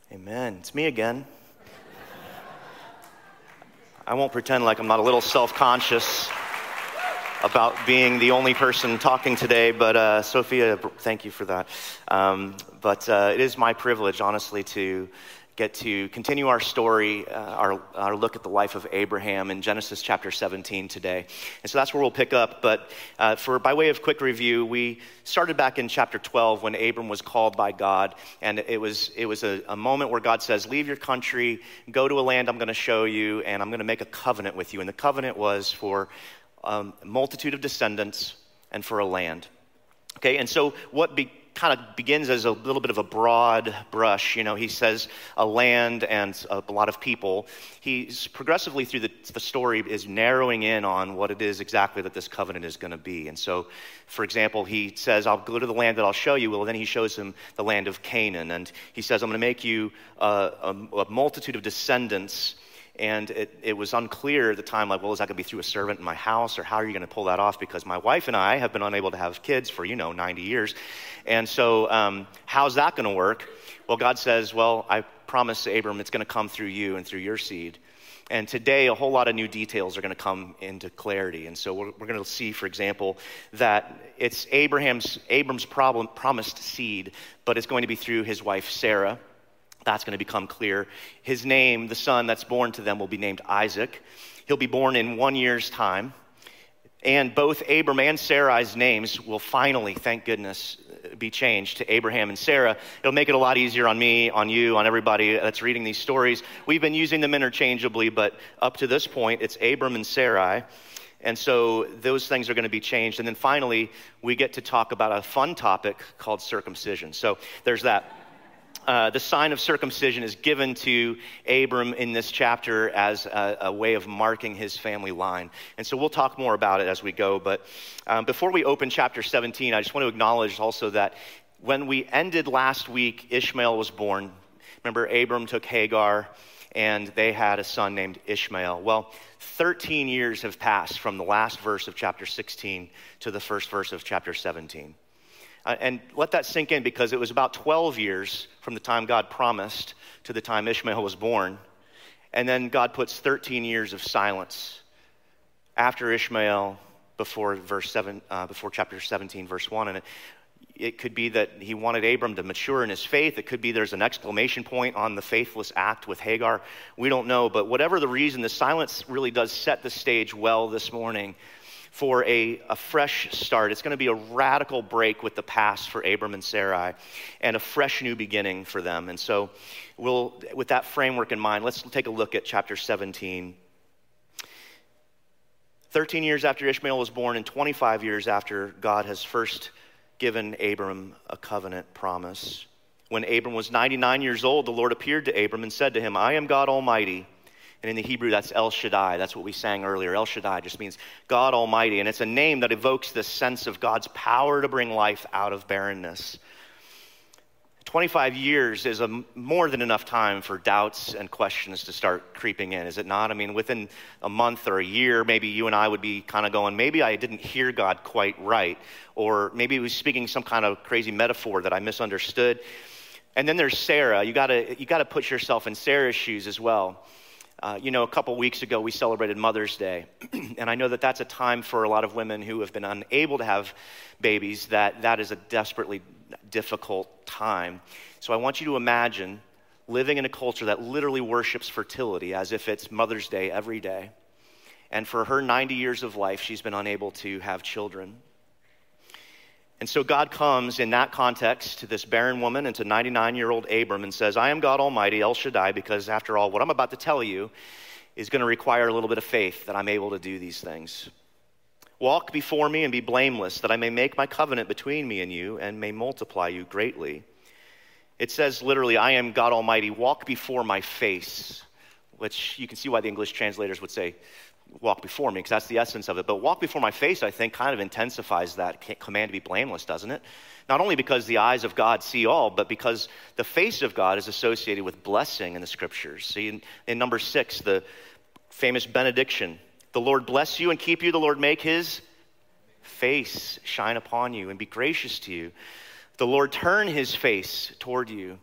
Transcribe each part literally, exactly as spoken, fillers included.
Amen. It's me again. I won't pretend like I'm not a little self-conscious about being the only person talking today, but uh, Sophia, thank you for that. Um, but uh, it is my privilege, honestly, to get to continue our story, uh, our, our look at the life of Abraham in Genesis chapter seventeen today. And so that's where we'll pick up. But uh, for by way of quick review, we started back in chapter twelve when Abram was called by God. And it was it was a, a moment where God says, leave your country, go to a land I'm going to show you, and I'm going to make a covenant with you. And the covenant was for um, a multitude of descendants and for a land. Okay, and so what be kind of begins as a little bit of a broad brush. You know, he says a land and a lot of people. He's progressively through the, the story is narrowing in on what it is exactly that this covenant is going to be. And so, for example, he says, I'll go to the land that I'll show you. Well, then he shows him the land of Canaan. And he says, I'm going to make you uh, a, a multitude of descendants. And it, it was unclear at the time, like, well, is that going to be through a servant in my house, or how are you going to pull that off? Because my wife and I have been unable to have kids for, you know, ninety years. And so um, how's that going to work? Well, God says, well, I promise Abram it's going to come through you and through your seed. And today, a whole lot of new details are going to come into clarity. And so we're, we're going to see, for example, that it's Abraham's Abram's problem, promised seed, but it's going to be through his wife, Sarah. That's going to become clear. His name, the son that's born to them, will be named Isaac. He'll be born in one year's time. And both Abram and Sarai's names will finally, thank goodness, be changed to Abraham and Sarah. It'll make it a lot easier on me, on you, on everybody that's reading these stories. We've been using them interchangeably, but up to this point, it's Abram and Sarai. And so those things are going to be changed. And then finally, we get to talk about a fun topic called circumcision. So there's that. Uh, the sign of circumcision is given to Abram in this chapter as a, a way of marking his family line. And so we'll talk more about it as we go. But um, before we open chapter seventeen, I just want to acknowledge also that when we ended last week, Ishmael was born. Remember, Abram took Hagar, and they had a son named Ishmael. Well, thirteen years have passed from the last verse of chapter sixteen to the first verse of chapter seventeen. Uh, and let that sink in, because it was about twelve years from the time God promised to the time Ishmael was born. And then God puts thirteen years of silence after Ishmael before verse seven, uh, before chapter seventeen, verse one. And it, it could be that he wanted Abram to mature in his faith. It could be there's an exclamation point on the faithless act with Hagar. We don't know. But whatever the reason, the silence really does set the stage well this morning for a, a fresh start. It's going to be a radical break with the past for Abram and Sarai, and a fresh new beginning for them. And so we'll, with that framework in mind, let's take a look at chapter seventeen. thirteen years after Ishmael was born, and twenty-five years after God has first given Abram a covenant promise. When Abram was ninety-nine years old, the Lord appeared to Abram and said to him, I am God Almighty. And in the Hebrew, that's El Shaddai. That's what we sang earlier. El Shaddai just means God Almighty. And it's a name that evokes this sense of God's power to bring life out of barrenness. twenty-five years is a more than enough time for doubts and questions to start creeping in, is it not? I mean, within a month or a year, maybe you and I would be kind of going, maybe I didn't hear God quite right. Or maybe he was speaking some kind of crazy metaphor that I misunderstood. And then there's Sarah. You gotta, you gotta put yourself in Sarah's shoes as well. Uh, you know, a couple weeks ago, we celebrated Mother's Day. And I know that that's a time for a lot of women who have been unable to have babies, that that is a desperately difficult time. So I want you to imagine living in a culture that literally worships fertility as if it's Mother's Day every day. And for her ninety years of life, she's been unable to have children. And so God comes in that context to this barren woman and to ninety-nine-year-old Abram and says, I am God Almighty, El Shaddai, because after all, what I'm about to tell you is going to require a little bit of faith that I'm able to do these things. Walk before me and be blameless, that I may make my covenant between me and you and may multiply you greatly. It says literally, I am God Almighty, walk before my face, which you can see why the English translators would say, walk before me, because that's the essence of it. But walk before my face, I think, kind of intensifies that command to be blameless, doesn't it? Not only because the eyes of God see all, but because the face of God is associated with blessing in the scriptures. See, in, in number six, the famous benediction, the Lord bless you and keep you. The Lord make his face shine upon you and be gracious to you. The Lord turn his face toward you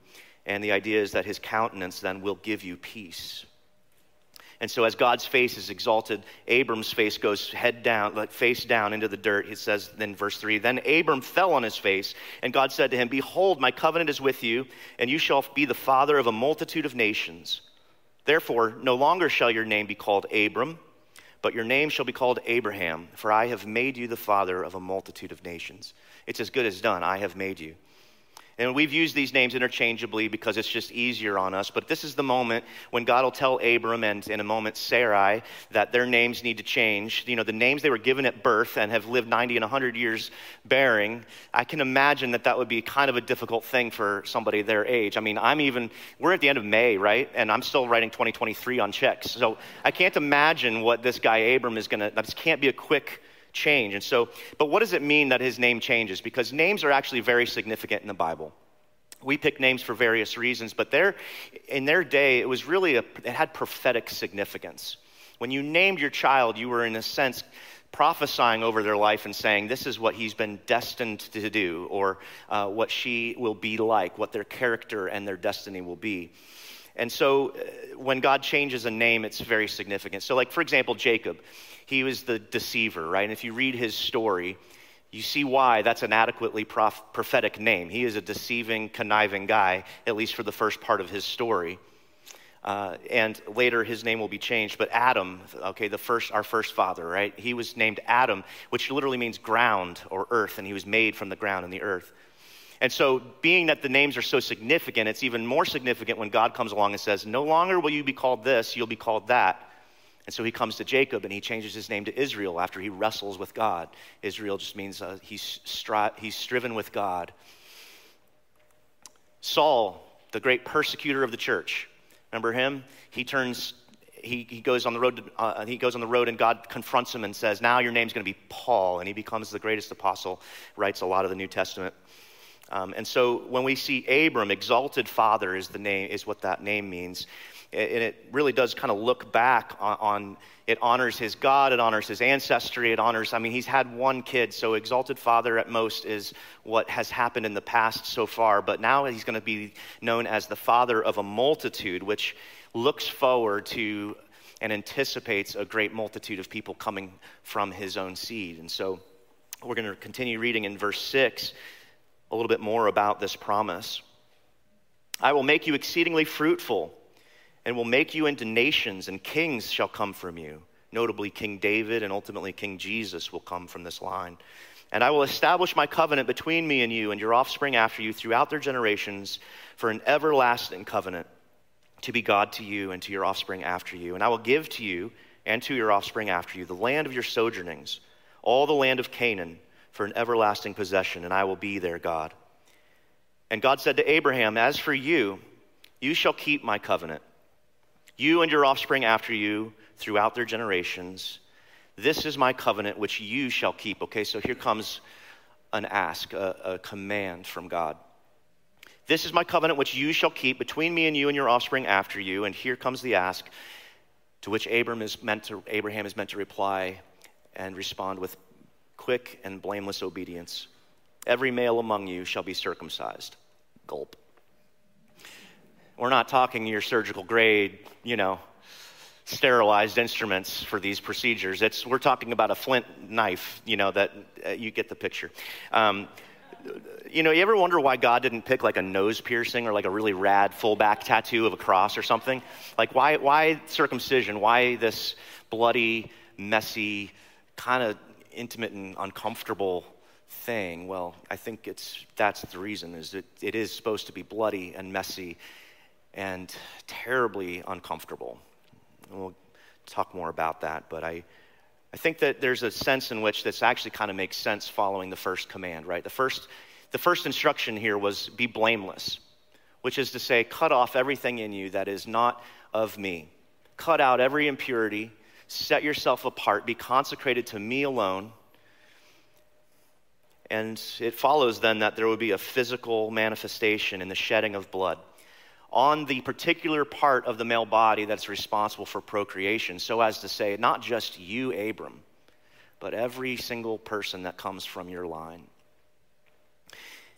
And the idea is that his countenance then will give you peace. And so as God's face is exalted, Abram's face goes head down, like face down into the dirt. It says in verse three, then Abram fell on his face, and God said to him, behold, my covenant is with you, and you shall be the father of a multitude of nations. Therefore, no longer shall your name be called Abram, but your name shall be called Abraham, for I have made you the father of a multitude of nations. It's as good as done. I have made you. And we've used these names interchangeably because it's just easier on us. But this is the moment when God will tell Abram and in a moment Sarai that their names need to change. You know, the names they were given at birth and have lived ninety and one hundred years bearing. I can imagine that that would be kind of a difficult thing for somebody their age. I mean, I'm even, we're at the end of May, right? And I'm still writing twenty twenty-three on checks. So I can't imagine what this guy Abram is going to, this can't be a quick change. And so, but what does it mean that his name changes? Because names are actually very significant in the Bible. We pick names for various reasons, but there, in their day, it was really, a, it had prophetic significance. When you named your child, you were in a sense prophesying over their life and saying, this is what he's been destined to do, or uh, what she will be like, what their character and their destiny will be. And so uh, when God changes a name, it's very significant. So like, for example, Jacob, he was the deceiver, right? And if you read his story, you see why that's an adequately prof- prophetic name. He is a deceiving, conniving guy, at least for the first part of his story. Uh, and later his name will be changed. But Adam, okay, the first, our first father, right? He was named Adam, which literally means ground or earth, and he was made from the ground and the earth. And so being that the names are so significant, it's even more significant when God comes along and says, no longer will you be called this, you'll be called that. And so he comes to Jacob and he changes his name to Israel after he wrestles with God. Israel just means uh, he's, stri- he's striven with God. Saul, the great persecutor of the church, remember him? He turns, he, he goes on the road, to, uh, he goes on the road and God confronts him and says, now your name's going to be Paul. And he becomes the greatest apostle, writes a lot of the New Testament. Um, and so when we see Abram, exalted father is the name, is what that name means. And it really does kind of look back on, on, it honors his God, it honors his ancestry, it honors, I mean, he's had one kid, so exalted father at most is what has happened in the past so far, but now he's going to be known as the father of a multitude, which looks forward to and anticipates a great multitude of people coming from his own seed. And so we're going to continue reading in verse six a little bit more about this promise. I will make you exceedingly fruitful, and will make you into nations, and kings shall come from you. Notably, King David and ultimately King Jesus will come from this line. And I will establish my covenant between me and you and your offspring after you throughout their generations for an everlasting covenant, to be God to you and to your offspring after you. And I will give to you and to your offspring after you the land of your sojournings, all the land of Canaan, for an everlasting possession, and I will be their God. And God said to Abraham, as for you, you shall keep my covenant, you and your offspring after you throughout their generations. This is my covenant which you shall keep. Okay, so here comes an ask, a, a command from God. This is my covenant which you shall keep between me and you and your offspring after you. And here comes the ask, to which Abraham is meant to, Abraham is meant to reply and respond with quick and blameless obedience. Every male among you shall be circumcised. Gulp. We're not talking your surgical grade, you know, sterilized instruments for these procedures. It's we're talking about a flint knife, you know, that uh, you get the picture. Um, you know, you ever wonder why God didn't pick like a nose piercing or like a really rad full back tattoo of a cross or something? Like why, why circumcision? Why this bloody, messy, kind of intimate and uncomfortable thing? Well, I think it's that's the reason, is that it is supposed to be bloody and messy and terribly uncomfortable. And we'll talk more about that, but I, I think that there's a sense in which this actually kind of makes sense following the first command, right? The first, the first instruction here was be blameless, which is to say, cut off everything in you that is not of me. Cut out every impurity, set yourself apart, be consecrated to me alone. And it follows then that there would be a physical manifestation in the shedding of blood on the particular part of the male body that's responsible for procreation, so as to say, not just you, Abram, but every single person that comes from your line.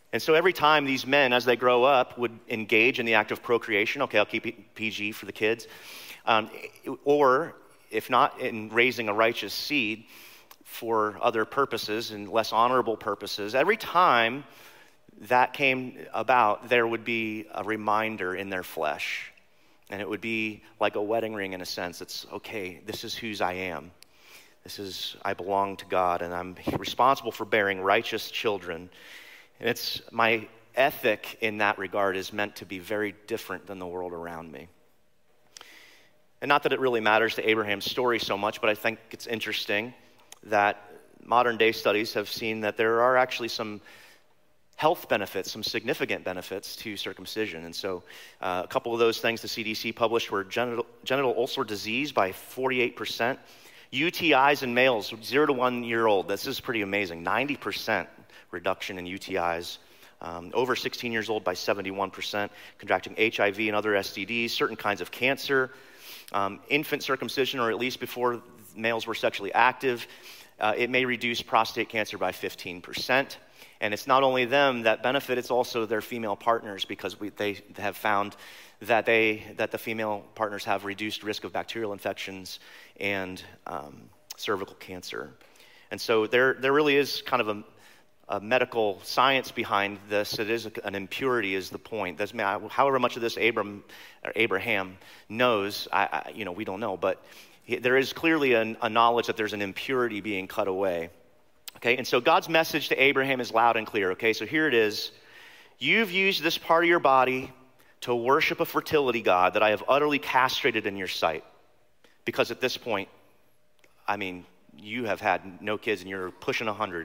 And so every time these men, as they grow up, would engage in the act of procreation, okay, I'll keep it P G for the kids, um, or if not in raising a righteous seed for other purposes and less honorable purposes, every time that came about, there would be a reminder in their flesh. And it would be like a wedding ring in a sense. It's, okay, this is whose I am. This is, I belong to God, and I'm responsible for bearing righteous children. And it's, my ethic in that regard is meant to be very different than the world around me. And not that it really matters to Abraham's story so much, but I think it's interesting that modern day studies have seen that there are actually some health benefits, some significant benefits to circumcision. And so uh, a couple of those things the C D C published were genital, genital ulcer disease by forty-eight percent, U T Is in males, zero to one year old. This is pretty amazing, ninety percent reduction in U T Is. Um, over sixteen years old by seventy-one percent, contracting H I V and other S T Ds, certain kinds of cancer, um, infant circumcision, or at least before males were sexually active, uh, it may reduce prostate cancer by fifteen percent. And it's not only them that benefit, it's also their female partners, because we, they have found that they that the female partners have reduced risk of bacterial infections and um, cervical cancer. And so there there really is kind of a, a medical science behind this. It is a, an impurity is the point. That's, however much of this Abram, or Abraham knows, I, I, you know, we don't know, but he, there is clearly an, a knowledge that there's an impurity being cut away. Okay, and so God's message to Abraham is loud and clear. Okay, so here it is. You've used this part of your body to worship a fertility god that I have utterly castrated in your sight. Because at this point, I mean, you have had no kids and you're pushing a hundred.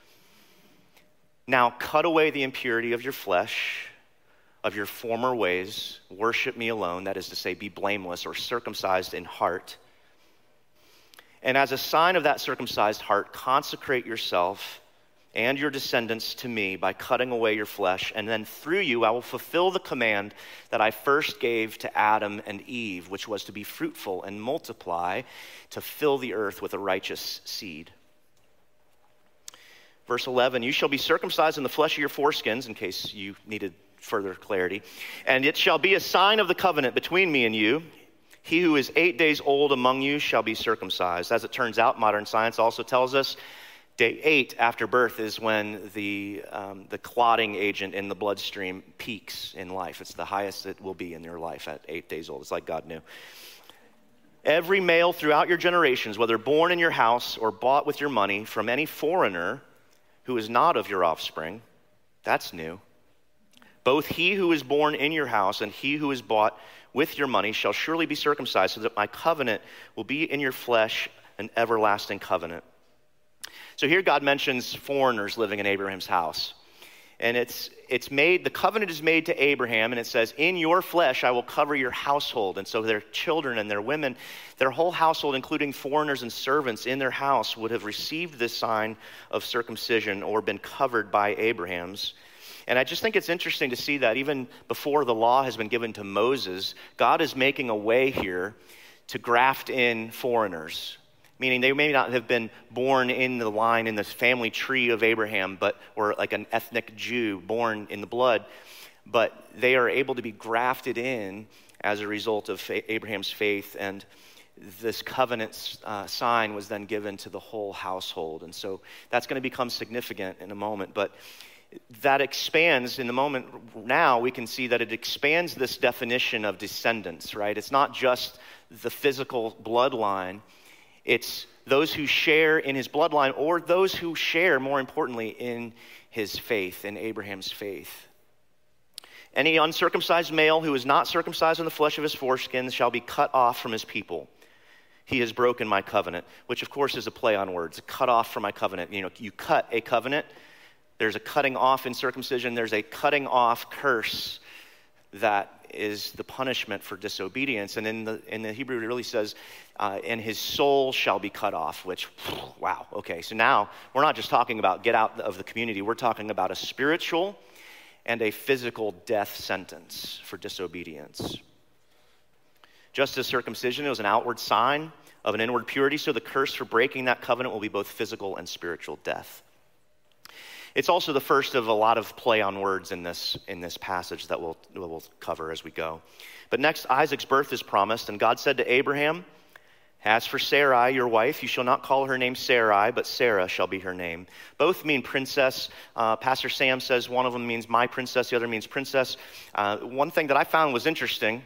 Now cut away the impurity of your flesh, of your former ways. Worship me alone. That is to say, be blameless or circumcised in heart. And as a sign of that circumcised heart, consecrate yourself and your descendants to me by cutting away your flesh. And then through you, I will fulfill the command that I first gave to Adam and Eve, which was to be fruitful and multiply, to fill the earth with a righteous seed. Verse eleven, you shall be circumcised in the flesh of your foreskins, in case you needed further clarity. And it shall be a sign of the covenant between me and you. He who is eight days old among you shall be circumcised. As it turns out, modern science also tells us day eight after birth is when the um, the clotting agent in the bloodstream peaks in life. It's the highest it will be in your life at eight days old. It's like God knew. Every male throughout your generations, whether born in your house or bought with your money from any foreigner who is not of your offspring, that's new. Both he who is born in your house and he who is bought with your money shall surely be circumcised, so that my covenant will be in your flesh, an everlasting covenant. So here God mentions foreigners living in Abraham's house. And it's it's made, the covenant is made to Abraham, and it says, in your flesh I will cover your household. And so their children and their women, their whole household, including foreigners and servants in their house, would have received this sign of circumcision or been covered by Abraham's. And I just think it's interesting to see that even before the law has been given to Moses, God is making a way here to graft in foreigners. Meaning they may not have been born in the line, in the family tree of Abraham, but or like an ethnic Jew born in the blood, but they are able to be grafted in as a result of Abraham's faith. And this covenant uh, sign was then given to the whole household. And so that's going to become significant in a moment. But that expands in the moment now, we can see that it expands this definition of descendants, right? It's not just the physical bloodline. It's those who share in his bloodline, or those who share, more importantly, in his faith, in Abraham's faith. Any uncircumcised male who is not circumcised in the flesh of his foreskins shall be cut off from his people. He has broken my covenant, which of course is a play on words. Cut off from my covenant. You know, you cut a covenant. There's a cutting off in circumcision. There's a cutting off curse that is the punishment for disobedience. And in the in the Hebrew, it really says, uh, and his soul shall be cut off, which, wow, okay. So now we're not just talking about get out of the community. We're talking about a spiritual and a physical death sentence for disobedience. Just as circumcision was an outward sign of an inward purity, so the curse for breaking that covenant will be both physical and spiritual death. It's also the first of a lot of play on words in this, in this passage that we'll, we'll cover as we go. But next, Isaac's birth is promised, and God said to Abraham, as for Sarai, your wife, you shall not call her name Sarai, but Sarah shall be her name. Both mean princess. Uh, Pastor Sam says one of them means my princess, the other means princess. Uh, one thing that I found was interesting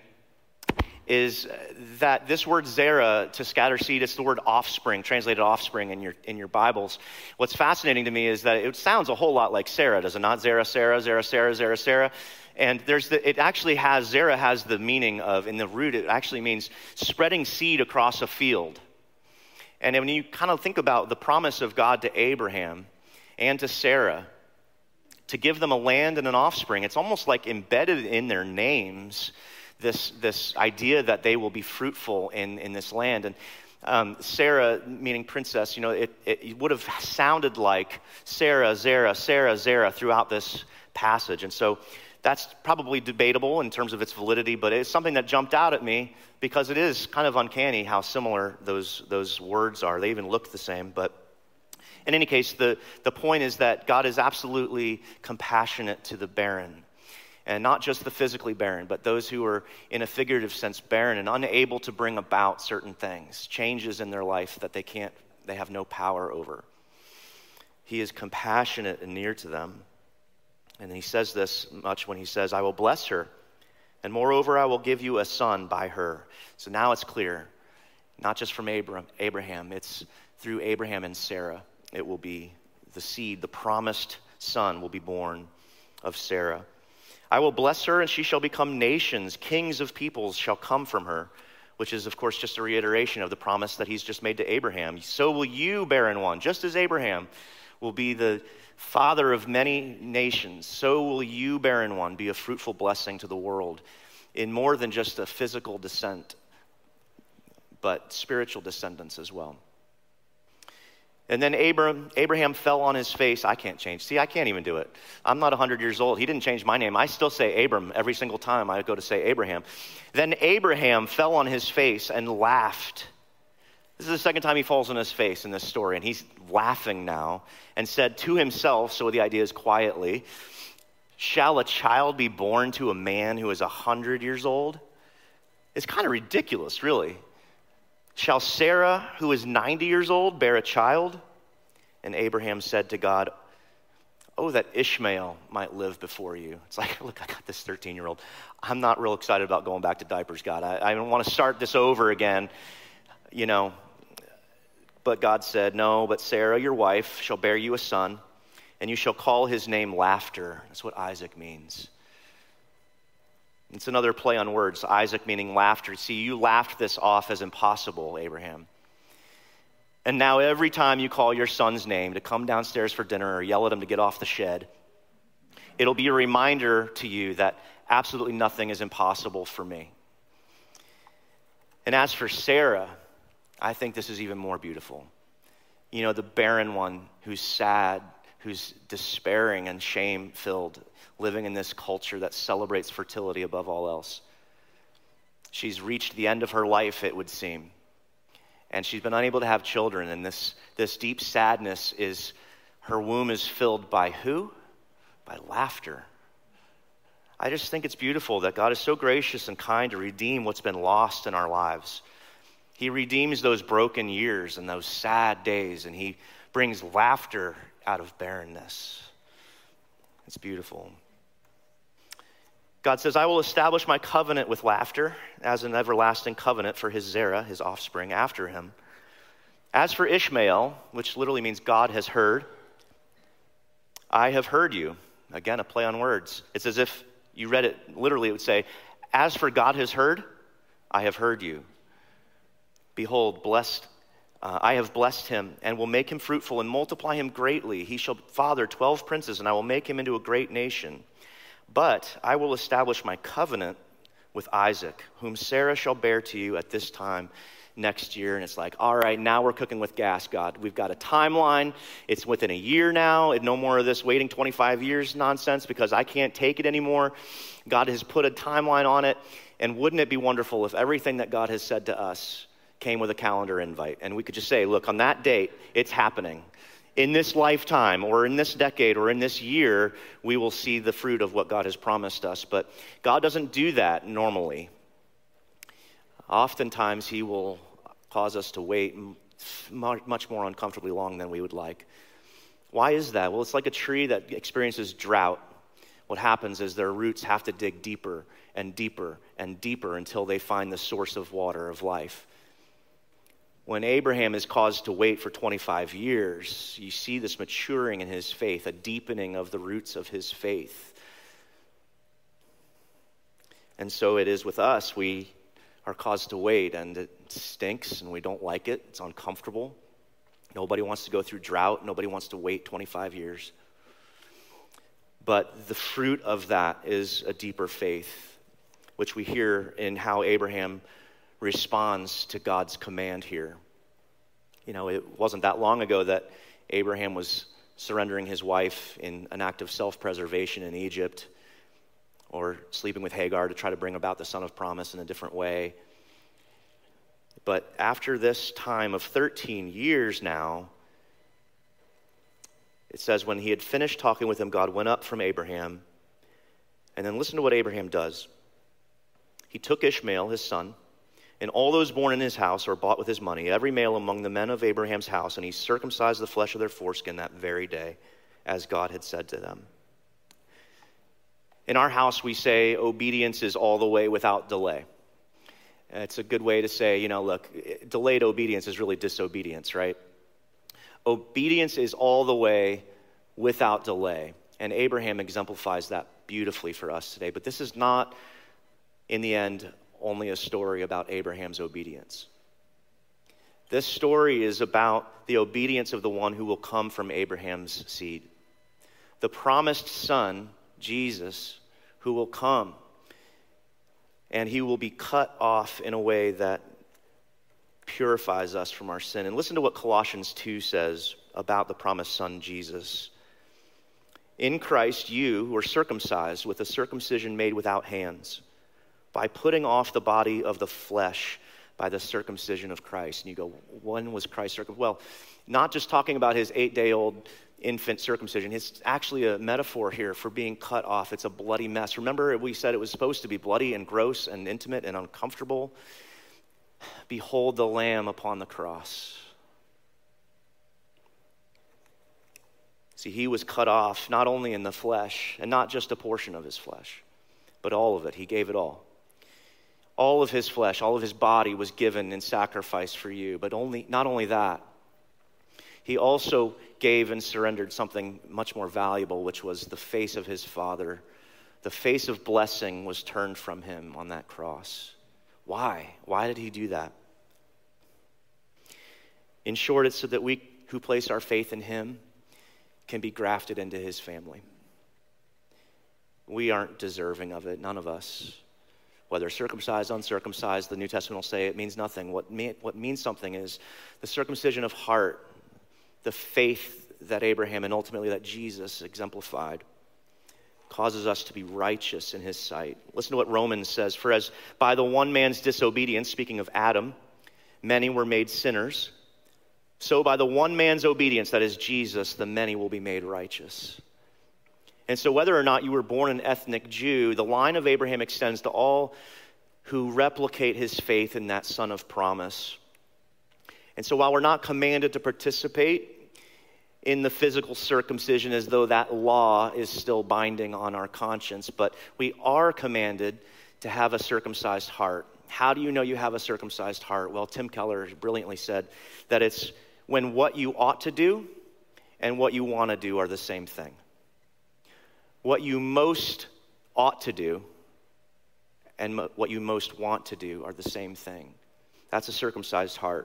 is that this word Zerah, to scatter seed, it's the word offspring, translated offspring in your in your Bibles. What's fascinating to me is that it sounds a whole lot like Sarah, does it not? Zerah, Sarah, Zerah, Sarah, Zerah, Sarah. And there's the, it actually has, Zerah has the meaning of, in the root, it actually means spreading seed across a field. And when you kind of think about the promise of God to Abraham and to Sarah, to give them a land and an offspring, it's almost like embedded in their names, this, this idea that they will be fruitful in, in this land. And um, Sarah, meaning princess, you know, it, it would have sounded like Sarah, Zerah, Sarah, Zerah throughout this passage. And so that's probably debatable in terms of its validity, but it's something that jumped out at me because it is kind of uncanny how similar those those words are. They even look the same. But in any case, the, the point is that God is absolutely compassionate to the barren. And not just the physically barren, but those who are in a figurative sense barren and unable to bring about certain things, changes in their life that they can't, they have no power over. He is compassionate and near to them. And he says this much when he says, I will bless her, and moreover, I will give you a son by her. So now it's clear, not just from Abraham, Abraham, it's through Abraham and Sarah. It will be the seed, the promised son will be born of Sarah. I will bless her, and she shall become nations. Kings of peoples shall come from her, which is, of course, just a reiteration of the promise that he's just made to Abraham. So will you, barren one, just as Abraham will be the father of many nations, so will you, barren one, be a fruitful blessing to the world in more than just a physical descent, but spiritual descendants as well. And then Abraham, Abraham fell on his face. I can't change. See, I can't even do it. I'm not one hundred years old. He didn't change my name. I still say Abram every single time I go to say Abraham. Then Abraham fell on his face and laughed. This is the second time he falls on his face in this story, and he's laughing now and said to himself, so the idea is quietly, shall a child be born to a man who is one hundred years old? It's kind of ridiculous, really. Shall Sarah, who is ninety years old, bear a child? And Abraham said to God, oh, that Ishmael might live before you. It's like, look, I got this thirteen-year-old. I'm not real excited about going back to diapers, God. I, I don't want to start this over again, you know. But God said, no, but Sarah, your wife, shall bear you a son, and you shall call his name Laughter. That's what Isaac means. It's another play on words, Isaac meaning laughter. See, you laughed this off as impossible, Abraham. And now every time you call your son's name to come downstairs for dinner or yell at him to get off the shed, it'll be a reminder to you that absolutely nothing is impossible for me. And as for Sarah, I think this is even more beautiful. You know, the barren one who's sad, who's despairing and shame-filled, living in this culture that celebrates fertility above all else. She's reached the end of her life, it would seem. And she's been unable to have children. And this, this deep sadness is, her womb is filled by who? By laughter. I just think it's beautiful that God is so gracious and kind to redeem what's been lost in our lives. He redeems those broken years and those sad days, and he brings laughter out of barrenness. It's beautiful. God says, I will establish my covenant with laughter as an everlasting covenant for his Zerah, his offspring, after him. As for Ishmael, which literally means God has heard, I have heard you. Again, a play on words. It's as if you read it, literally it would say, as for God has heard, I have heard you. Behold, blessed, uh, I have blessed him and will make him fruitful and multiply him greatly. He shall father twelve princes, and I will make him into a great nation. But I will establish my covenant with Isaac, whom Sarah shall bear to you at this time next year. And it's like, all right, now we're cooking with gas, God. We've got a timeline. It's within a year now. No more of this waiting twenty-five years nonsense because I can't take it anymore. God has put a timeline on it. And wouldn't it be wonderful if everything that God has said to us came with a calendar invite, and we could just say, look, on that date, it's happening. in this lifetime or in this decade or in this year, we will see the fruit of what God has promised us. But God doesn't do that normally. Oftentimes, he will cause us to wait much more uncomfortably long than we would like. Why is that? Well, it's like a tree that experiences drought. What happens is their roots have to dig deeper and deeper and deeper until they find the source of water of life. When Abraham is caused to wait for twenty-five years, you see this maturing in his faith, a deepening of the roots of his faith. And so it is with us. We are caused to wait, and it stinks, and we don't like it. It's uncomfortable. Nobody wants to go through drought. Nobody wants to wait twenty-five years. But the fruit of that is a deeper faith, which we hear in how Abraham responds to God's command here. You know, it wasn't that long ago that Abraham was surrendering his wife in an act of self-preservation in Egypt, or sleeping with Hagar to try to bring about the son of promise in a different way. But after this time of thirteen years now, it says when he had finished talking with him, God went up from Abraham. And then listen to what Abraham does. He took Ishmael, his son, and all those born in his house or bought with his money, every male among the men of Abraham's house, and he circumcised the flesh of their foreskin that very day, as God had said to them. In our house, we say obedience is all the way without delay. It's a good way to say, you know, look, delayed obedience is really disobedience, right? Obedience is all the way without delay. And Abraham exemplifies that beautifully for us today. But this is not, in the end, only a story about Abraham's obedience. This story is about the obedience of the one who will come from Abraham's seed. The promised son, Jesus, who will come. And he will be cut off in a way that purifies us from our sin. And listen to what Colossians two says about the promised son, Jesus. In Christ, you were circumcised with a circumcision made without hands, by putting off the body of the flesh by the circumcision of Christ. And you go, when was Christ circumcised? Well, not just talking about his eight-day-old infant circumcision. It's actually a metaphor here for being cut off. It's a bloody mess. Remember, we said it was supposed to be bloody and gross and intimate and uncomfortable. Behold the Lamb upon the cross. See, he was cut off not only in the flesh, and not just a portion of his flesh, but all of it. He gave it all. All of his flesh, all of his body was given in sacrifice for you. But only, not only that, he also gave and surrendered something much more valuable, which was the face of his Father. The face of blessing was turned from him on that cross. Why? Why did he do that? In short, it's so that we who place our faith in him can be grafted into his family. We aren't deserving of it, none of us. Whether circumcised, uncircumcised, the New Testament will say it means nothing. What, mean, what means something is the circumcision of heart, the faith that Abraham and ultimately that Jesus exemplified, causes us to be righteous in his sight. Listen to what Romans says. For as by the one man's disobedience, speaking of Adam, many were made sinners, so by the one man's obedience, that is Jesus, the many will be made righteous. And so whether or not you were born an ethnic Jew, the line of Abraham extends to all who replicate his faith in that son of promise. And so while we're not commanded to participate in the physical circumcision as though that law is still binding on our conscience, but we are commanded to have a circumcised heart. How do you know you have a circumcised heart? Well, Tim Keller brilliantly said that it's when what you ought to do and what you want to do are the same thing. What you most ought to do and mo- what you most want to do are the same thing. That's a circumcised heart.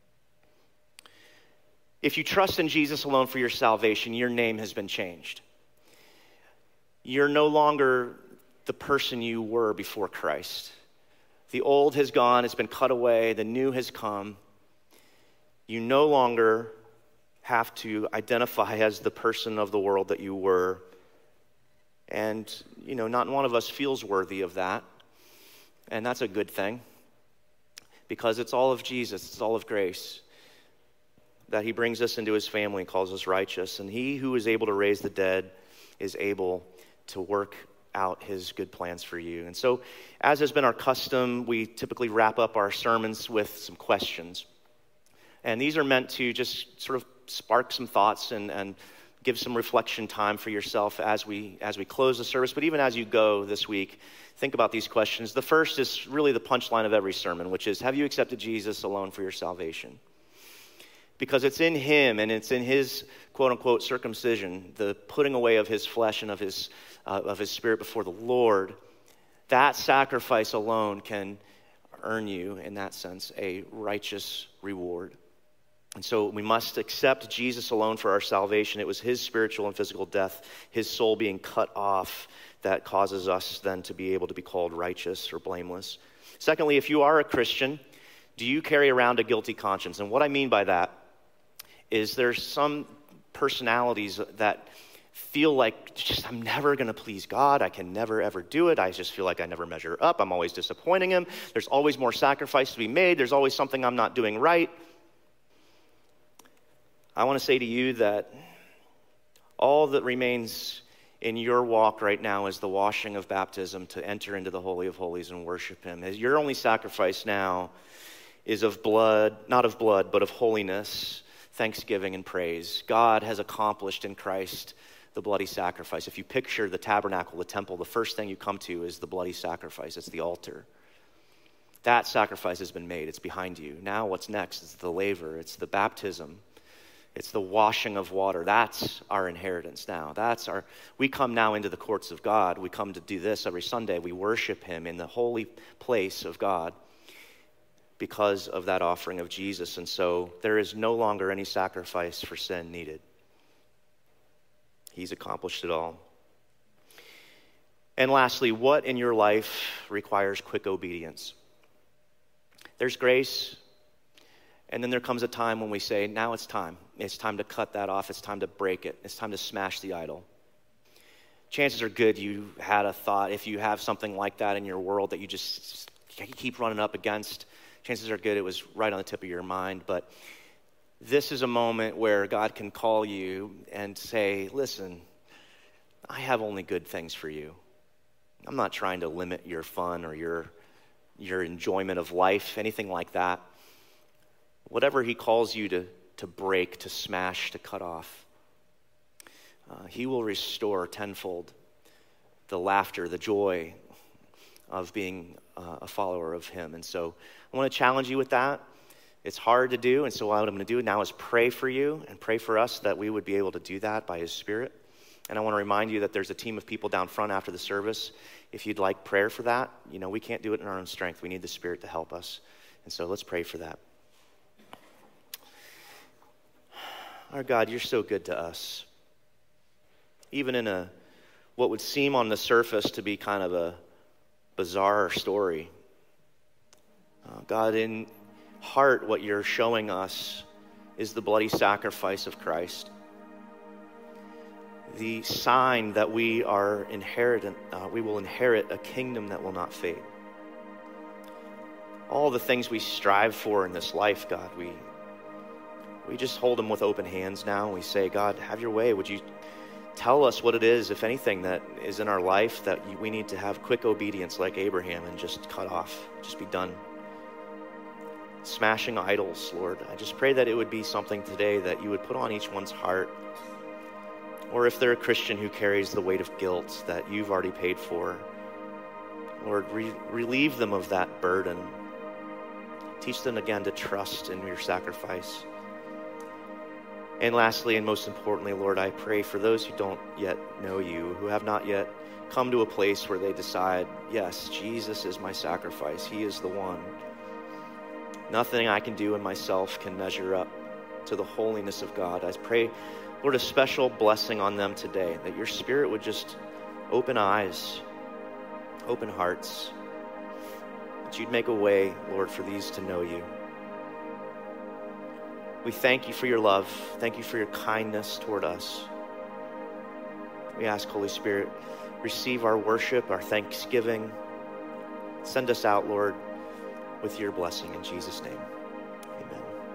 If you trust in Jesus alone for your salvation, your name has been changed. You're no longer the person you were before Christ. The old has gone, it's been cut away, the new has come. You no longer have to identify as the person of the world that you were. And, you know, not one of us feels worthy of that. And that's a good thing, because it's all of Jesus, it's all of grace. that he brings us into his family and calls us righteous. And he who is able to raise the dead is able to work out his good plans for you. And so, as has been our custom, we typically wrap up our sermons with some questions. And these are meant to just sort of spark some thoughts and, and give some reflection time for yourself as we as we close the service. But even as you go this week, think about these questions. The first is really the punchline of every sermon, which is, have you accepted Jesus alone for your salvation? Because it's in him and it's in his quote-unquote circumcision, the putting away of his flesh and of his uh, of his spirit before the Lord, that sacrifice alone can earn you, in that sense, a righteous reward. And so we must accept Jesus alone for our salvation. It was his spiritual and physical death, his soul being cut off, that causes us then to be able to be called righteous or blameless. Secondly, if you are a Christian, do you carry around a guilty conscience? And what I mean by that is there's some personalities that feel like, just I'm never going to please God. I can never, ever do it. I just feel like I never measure up. I'm always disappointing him. There's always more sacrifice to be made. There's always something I'm not doing right. I want to say to you that all that remains in your walk right now is the washing of baptism to enter into the Holy of Holies and worship him. Your only sacrifice now is of blood, not of blood, but of holiness, thanksgiving, and praise. God has accomplished in Christ the bloody sacrifice. If you picture the tabernacle, the temple, the first thing you come to is the bloody sacrifice. It's the altar. That sacrifice has been made. It's behind you. Now what's next is the laver. It's the baptism. It's the washing of water. That's our inheritance now. That's our, we come now into the courts of God. We come to do this every Sunday. We worship him in the holy place of God because of that offering of Jesus. And so there is no longer any sacrifice for sin needed. He's accomplished it all. And lastly, what in your life requires quick obedience? There's grace, and then there comes a time when we say, now it's time. It's time to cut that off. It's time to break it. It's time to smash the idol. Chances are good you had a thought, if you have something like that in your world that you just keep running up against, chances are good it was right on the tip of your mind. But this is a moment where God can call you and say, listen, I have only good things for you. I'm not trying to limit your fun or your, your enjoyment of life, anything like that. Whatever he calls you to, to break, to smash, to cut off, uh, he will restore tenfold the laughter, the joy of being uh, a follower of him. And so I want to challenge you with that. It's hard to do, and so what I'm going to do now is pray for you and pray for us that we would be able to do that by his Spirit. And I want to remind you that there's a team of people down front after the service. If you'd like prayer for that, you know, we can't do it in our own strength. We need the Spirit to help us. And so let's pray for that. Our God, you're so good to us. Even in a what would seem on the surface to be kind of a bizarre story. Uh, God, in heart, what you're showing us is the bloody sacrifice of Christ. The sign that we are inheritant, uh, we will inherit a kingdom that will not fade. All the things we strive for in this life, God, we we just hold them with open hands now. We say, God, have your way. Would you tell us what it is, if anything, that is in our life that we need to have quick obedience like Abraham and just cut off, just be done. Smashing idols, Lord. I just pray that it would be something today that you would put on each one's heart. Or if they're a Christian who carries the weight of guilt that you've already paid for, Lord, re- relieve them of that burden. Teach them again to trust in your sacrifice. And lastly, and most importantly, Lord, I pray for those who don't yet know you, who have not yet come to a place where they decide, yes, Jesus is my sacrifice. He is the one. Nothing I can do in myself can measure up to the holiness of God. I pray, Lord, a special blessing on them today, that your Spirit would just open eyes, open hearts, that you'd make a way, Lord, for these to know you. We thank you for your love. Thank you for your kindness toward us. We ask, Holy Spirit, receive our worship, our thanksgiving. Send us out, Lord, with your blessing in Jesus' name.